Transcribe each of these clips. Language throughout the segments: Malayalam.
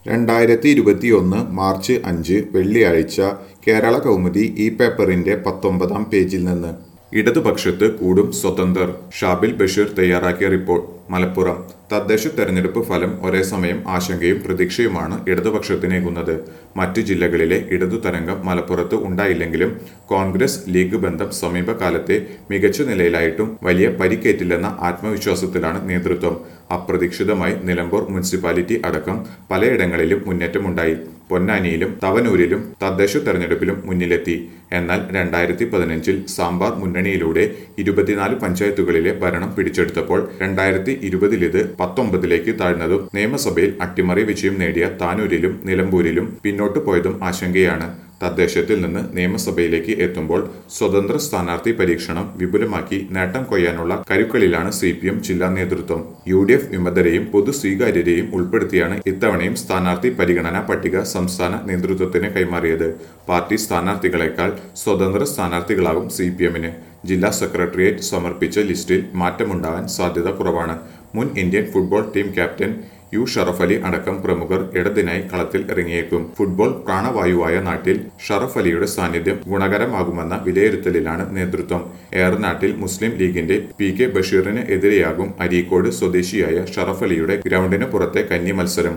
2021 മാർച്ച് 5 വെള്ളിയാഴ്ച കേരള കൗമുദി ഈ പേപ്പറിന്റെ 19-ാം പേജിൽ നിന്ന് ഇടതുപക്ഷത്ത് കൂടും സ്വതന്ത്രർ. ഷാബിൽ ബഷീർ തയ്യാറാക്കിയ റിപ്പോർട്ട്. മലപ്പുറം തദ്ദേശ തെരഞ്ഞെടുപ്പ് ഫലം ഒരേ സമയം ആശങ്കയും പ്രതീക്ഷയുമാണ് ഇടതുപക്ഷത്തിനേകുന്നത്. മറ്റു ജില്ലകളിലെ ഇടതു തരംഗം മലപ്പുറത്ത് ഉണ്ടായില്ലെങ്കിലും കോൺഗ്രസ് ലീഗ് ബന്ധം സമീപകാലത്തെ മികച്ച നിലയിലായിട്ടും വലിയ പരിക്കേറ്റില്ലെന്ന ആത്മവിശ്വാസത്തിലാണ് നേതൃത്വം. അപ്രതീക്ഷിതമായി നിലമ്പൂർ മുനിസിപ്പാലിറ്റി അടക്കം പലയിടങ്ങളിലും മുന്നേറ്റമുണ്ടായി. പൊന്നാനിയിലും തവനൂരിലും തദ്ദേശ തെരഞ്ഞെടുപ്പിലും മുന്നിലെത്തി. എന്നാൽ 2015 സാമ്പാർ മുന്നണിയിലൂടെ 24 പഞ്ചായത്തുകളിലെ ഭരണം പിടിച്ചെടുത്തപ്പോൾ 2020 ഇത് 19ലേക്ക് താഴ്ന്നതും നിയമസഭയിൽ അട്ടിമറി വിജയം നേടിയ താനൂരിലും നിലമ്പൂരിലും പിന്നോട്ടു പോയതും ആശങ്കയാണ്. തദ്ദേശത്തിൽ നിന്ന് നിയമസഭയിലേക്ക് എത്തുമ്പോൾ സ്വതന്ത്ര സ്ഥാനാർത്ഥി പരീക്ഷണം വിപുലമാക്കി നേട്ടം കൊയ്യാനുള്ള കരുക്കളിലാണ് CPM ജില്ലാ നേതൃത്വം. UDF വിമതരെയും പൊതു സ്വീകാര്യരെയും ഉൾപ്പെടുത്തിയാണ് ഇത്തവണയും സ്ഥാനാർത്ഥി പരിഗണനാ പട്ടിക സംസ്ഥാന നേതൃത്വത്തിന് കൈമാറിയത്. പാർട്ടി സ്ഥാനാർത്ഥികളെക്കാൾ സ്വതന്ത്ര സ്ഥാനാർത്ഥികളാകും CPMന്. ജില്ലാ സെക്രട്ടേറിയറ്റ് സമർപ്പിച്ച ലിസ്റ്റിൽ മാറ്റമുണ്ടാകാൻ സാധ്യത കുറവാണ്. മുൻ Indian football team captain U Sharaf Ali അടക്കം പ്രമുഖർ ഇടതിനായി കളത്തിൽ ഇറങ്ങിയേക്കും. ഫുട്ബോൾ പ്രാണവായുവായ നാട്ടിൽ ഷറഫ് അലിയുടെ സാന്നിധ്യം ഗുണകരമാകുമെന്ന വിലയിരുത്തലിലാണ് നേതൃത്വം. ഏറനാട്ടിൽ മുസ്ലിം ലീഗിന്റെ PK ബഷീറിന് എതിരെയാകും അരീക്കോട് സ്വദേശിയായ ഷറഫ് അലിയുടെ ഗ്രൗണ്ടിന് പുറത്തെ കന്നി മത്സരം.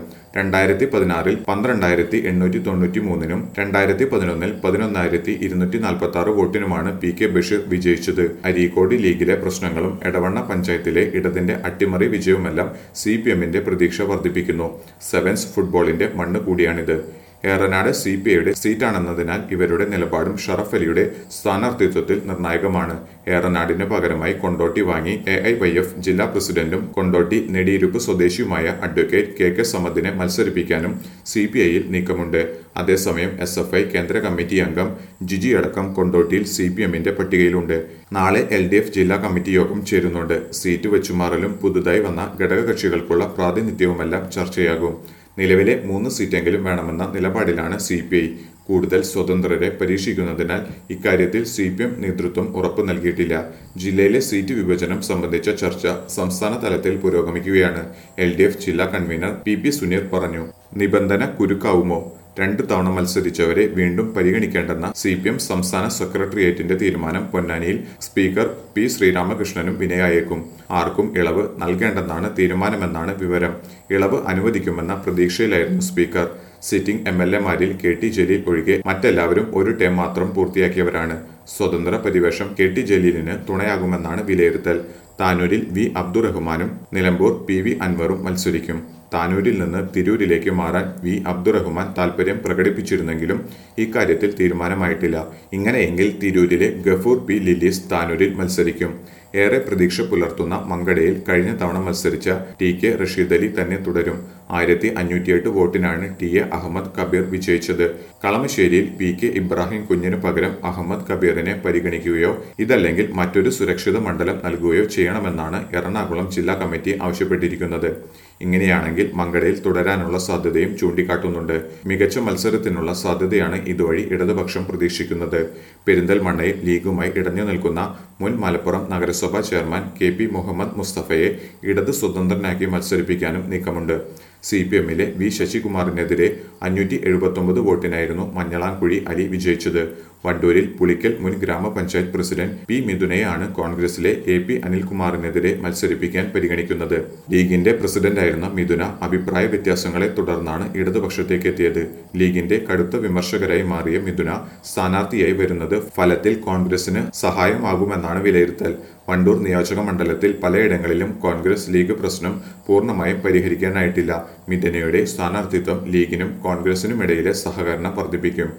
2016 12,893നും 2011 11,246 വോട്ടിനുമാണ് PK ബഷീർ വിജയിച്ചത്. അരീക്കോട് ലീഗിലെ പ്രശ്നങ്ങളും എടവണ്ണ പഞ്ചായത്തിലെ ഇടതിന്റെ അട്ടിമറി വിജയവുമെല്ലാം CPMന്റെ പ്രതീക്ഷ വർദ്ധിപ്പിക്കുന്നു. സെവൻസ് ഫുട്ബോളിന്റെ മണ്ണ് കൂടിയാണിത്. ഏറനാട് CPIയുടെ സീറ്റാണെന്നതിനാൽ ഇവരുടെ നിലപാടും ഷറഫ് അലിയുടെ സ്ഥാനാർത്ഥിത്വത്തിൽ നിർണായകമാണ്. ഏറനാടിന് പകരമായി കൊണ്ടോട്ടി വാങ്ങി AIYF ജില്ലാ പ്രസിഡന്റും കൊണ്ടോട്ടി നെടിയിരുപ്പ് സ്വദേശിയുമായ അഡ്വക്കേറ്റ് KK സമദിനെ മത്സരിപ്പിക്കാനും CPIയിൽ നീക്കമുണ്ട്. അതേസമയം SFI കേന്ദ്ര കമ്മിറ്റി അംഗം ജിജി അടക്കം കൊണ്ടോട്ടിയിൽ CPMന്റെ പട്ടികയിലുണ്ട്. നാളെ LDF ജില്ലാ കമ്മിറ്റി യോഗം ചേരുന്നുണ്ട്. സീറ്റ് വെച്ചുമാറലും പുതുതായി വന്ന ഘടകകക്ഷികൾക്കുള്ള പ്രാതിനിധ്യവുമെല്ലാം ചർച്ചയാകും. നിലവിലെ 3 സീറ്റെങ്കിലും വേണമെന്ന നിലപാടിലാണ് CPI. കൂടുതൽ സ്വതന്ത്രരെ പരീക്ഷിക്കുന്നതിനാൽ ഇക്കാര്യത്തിൽ CPM നേതൃത്വം ഉറപ്പു നൽകിയിട്ടില്ല. ജില്ലയിലെ സീറ്റ് വിഭജനം സംബന്ധിച്ച ചർച്ച സംസ്ഥാന തലത്തിൽ പുരോഗമിക്കുകയാണ്. LDF ജില്ലാ കൺവീനർ PP സുനീർ പറഞ്ഞു. നിബന്ധന കുരുക്കാവുമോ? 2 തവണ മത്സരിച്ചവരെ വീണ്ടും പരിഗണിക്കേണ്ടെന്ന CPM സംസ്ഥാന സെക്രട്ടേറിയറ്റിന്റെ തീരുമാനം പൊന്നാനിയിൽ സ്പീക്കർ P ശ്രീരാമകൃഷ്ണനും വിനയായേക്കും. ആർക്കും ഇളവ് നൽകേണ്ടെന്നാണ് തീരുമാനമെന്നാണ് വിവരം. ഇളവ് അനുവദിക്കുമെന്ന പ്രതീക്ഷയിലായിരുന്നു സ്പീക്കർ. സിറ്റിംഗ് MLAമാരിൽ KT ജലീൽ ഒഴികെ മറ്റെല്ലാവരും ഒരു ടേം മാത്രം പൂർത്തിയാക്കിയവരാണ്. സ്വതന്ത്ര പരിവേഷം KT ജലീലിന് തുണയാകുമെന്നാണ് വിലയിരുത്തൽ. താനൂരിൽ V അബ്ദുറഹ്മാനും നിലമ്പൂർ PV അൻവറും മത്സരിക്കും. താനൂരിൽ നിന്ന് തിരൂരിലേക്ക് മാറാൻ V അബ്ദുറഹ്മാൻ താൽപര്യം പ്രകടിപ്പിച്ചിരുന്നെങ്കിലും ഇക്കാര്യത്തിൽ തീരുമാനമായിട്ടില്ല. ഇങ്ങനെയെങ്കിൽ തിരൂരിലെ ഗഫൂർ P ലില്ലീസ് താനൂരിൽ മത്സരിക്കും. ഏറെ പ്രതീക്ഷ പുലർത്തുന്ന മങ്കടയിൽ കഴിഞ്ഞ തവണ മത്സരിച്ച TK റഷീദ് അലി തന്നെ തുടരും. 1508 വോട്ടിനാണ് TA അഹമ്മദ് കബീർ വിജയിച്ചത്. കളമശ്ശേരിയിൽ PK ഇബ്രാഹിം കുഞ്ഞിനു പകരം അഹമ്മദ് കബീറിനെ പരിഗണിക്കുകയോ ഇതല്ലെങ്കിൽ മറ്റൊരു സുരക്ഷിത മണ്ഡലം നൽകുകയോ ചെയ്യണമെന്നാണ് എറണാകുളം ജില്ലാ കമ്മിറ്റി ആവശ്യപ്പെട്ടിരിക്കുന്നത്. ഇങ്ങനെയാണെങ്കിൽ മങ്കടയിൽ തുടരാനുള്ള സാധ്യതയും ചൂണ്ടിക്കാട്ടുന്നുണ്ട്. മികച്ച മത്സരത്തിനുള്ള സാധ്യതയാണ് ഇതുവഴി ഇടതുപക്ഷം പ്രതീക്ഷിക്കുന്നത്. പെരിന്തൽമണ്ണയിൽ ലീഗുമായി ഇടഞ്ഞു നിൽക്കുന്ന മുൻ മലപ്പുറം നഗരസഭാ ചെയർമാൻ KP മുഹമ്മദ് മുസ്തഫയെ ഇടത് സ്വതന്ത്രനാക്കി മത്സരിപ്പിക്കാനും നീക്കമുണ്ട്. CPMലെ V ശശികുമാറിനെതിരെ 579 വോട്ടിനായിരുന്നു മഞ്ഞളാംകുഴി അലി വിജയിച്ചത്. വണ്ടൂരിൽ പുളിക്കൽ മുൻ ഗ്രാമപഞ്ചായത്ത് പ്രസിഡന്റ് P മിഥുനയാണ് കോൺഗ്രസിലെ AP അനിൽകുമാറിനെതിരെ മത്സരിപ്പിക്കാൻ പരിഗണിക്കുന്നത്. ലീഗിന്റെ പ്രസിഡന്റായിരുന്ന മിഥുന അഭിപ്രായ വ്യത്യാസങ്ങളെ തുടർന്നാണ് ഇടതുപക്ഷത്തേക്ക് എത്തിയത്. ലീഗിന്റെ കടുത്ത വിമർശകരായി മാറിയ മിഥുന സ്ഥാനാർത്ഥിയായി വരുന്നത് ഫലത്തിൽ കോൺഗ്രസിന് സഹായമാകുമെന്നാണ് വിലയിരുത്തൽ. വണ്ടൂർ നിയോജക മണ്ഡലത്തിൽ പലയിടങ്ങളിലും കോൺഗ്രസ് ലീഗ് പ്രശ്നം പൂർണ്ണമായും പരിഹരിക്കാനായിട്ടില്ല. മിഥുനയുടെ സ്ഥാനാർത്ഥിത്വം ലീഗിനും കോൺഗ്രസിനുമിടയിലെ സഹകരണം വർദ്ധിപ്പിക്കും.